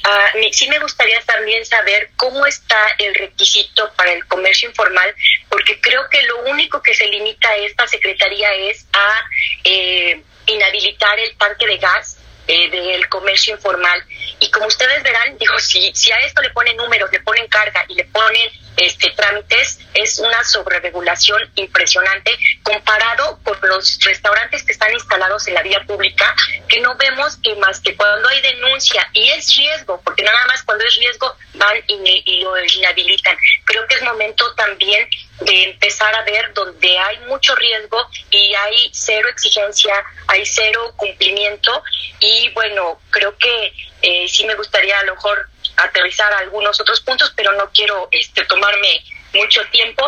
Sí me gustaría también saber cómo está el requisito para el comercio informal, porque creo que lo único que se limita a esta secretaría es a inhabilitar el tanque de gas del comercio informal. Y como ustedes verán, si a esto le ponen números, le ponen carga y le ponen trámites, es una sobreregulación impresionante comparado con los restaurantes que están instalados en la vía pública, que no vemos que más que cuando hay denuncia y es riesgo, porque nada más cuando es riesgo van y lo inhabilitan. Creo que es momento también de empezar a ver donde hay mucho riesgo y hay cero exigencia, hay cero cumplimiento. Y bueno, creo que sí me gustaría a lo mejor aterrizar algunos otros puntos, pero no quiero tomarme mucho tiempo.